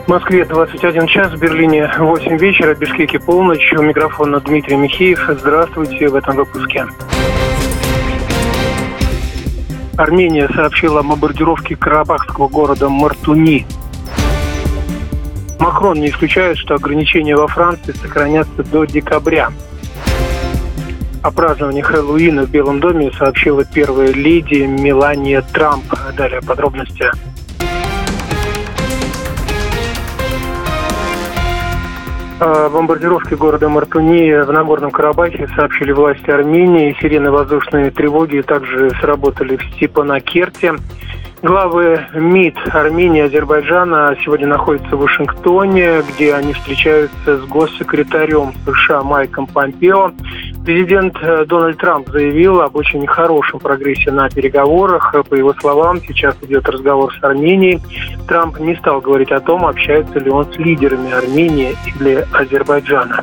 В Москве 21 час, в Берлине 8 вечера, в Бишкеке полночь. У микрофона Дмитрий Михеев. Здравствуйте в этом выпуске. Армения сообщила о бомбардировке карабахского города Мартуни. Макрон не исключает, что ограничения во Франции сохранятся до декабря. О праздновании Хэллоуина в Белом доме сообщила первая леди Мелания Трамп. Далее подробности. О бомбардировке города Мартуни в Нагорном Карабахе сообщили власти Армении. Сирены воздушной тревоги также сработали в Степанакерте. Главы МИД Армении и Азербайджана сегодня находятся в Вашингтоне, где они встречаются с госсекретарем США Майком Помпео. Президент Дональд Трамп заявил об очень хорошем прогрессе на переговорах. По его словам, сейчас идет разговор с Арменией. Трамп не стал говорить о том, общается ли он с лидерами Армении или Азербайджана.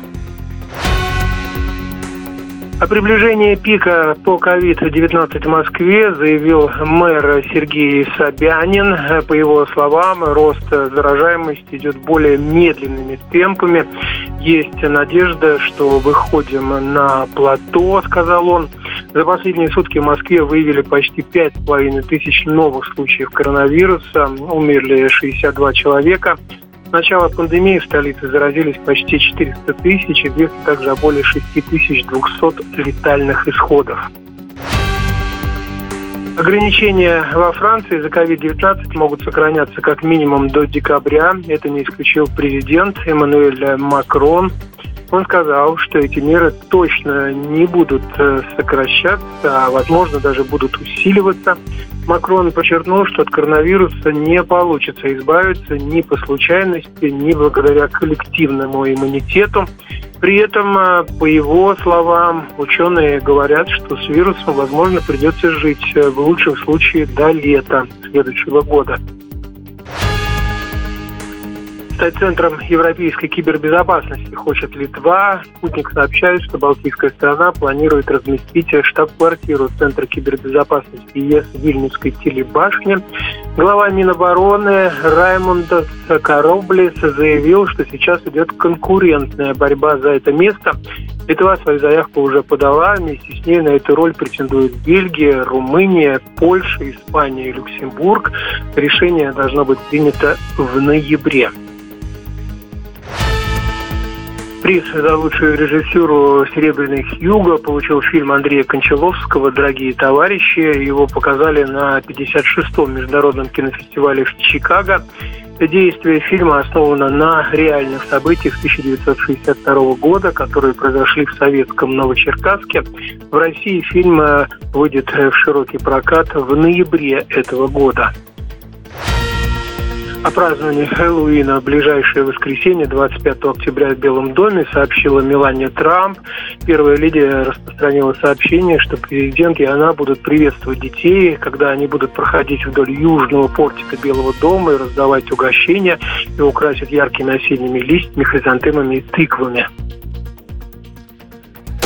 О приближении пика по COVID-19 в Москве заявил мэр Сергей Собянин. По его словам, рост заражаемости идет более медленными темпами. Есть надежда, что выходим на плато, сказал он. За последние сутки в Москве выявили почти 5500 новых случаев коронавируса. Умерли 62 человека. С начала пандемии в столице заразились почти 400 тысяч, известно также о более 6200 летальных исходов. Ограничения во Франции за COVID-19 могут сохраняться как минимум до декабря. Это не исключил президент Эммануэль Макрон. Он сказал, что эти меры точно не будут сокращаться, а, возможно, даже будут усиливаться. Макрон подчеркнул, что от коронавируса не получится избавиться ни по случайности, ни благодаря коллективному иммунитету. При этом, по его словам, ученые говорят, что с вирусом, возможно, придется жить в лучшем случае до лета следующего года. Стать центром европейской кибербезопасности хочет Литва. Спутник сообщает, что балтийская страна планирует разместить штаб-квартиру Центра кибербезопасности ЕС в Вильнюсской телебашне. Глава Минобороны Раймондас Кароблис заявил, что сейчас идет конкурентная борьба за это место. Литва свою заявку уже подала. Вместе с ней на эту роль претендуют Бельгия, Румыния, Польша, Испания и Люксембург. Решение должно быть принято в ноябре. Приз за лучшую режиссуру «Серебряный Хьюго» получил фильм Андрея Кончаловского «Дорогие товарищи». Его показали на 56-м международном кинофестивале в Чикаго. Действие фильма основано на реальных событиях 1962 года, которые произошли в советском Новочеркасске. В России фильм выйдет в широкий прокат в ноябре этого года. О праздновании Хэллоуина в ближайшее воскресенье, 25 октября, в Белом доме сообщила Мелания Трамп. Первая леди распространила сообщение, что президент и она будут приветствовать детей, когда они будут проходить вдоль южного портика Белого дома и раздавать угощения и украсить яркими осенними листьями, хризантемами и тыквами.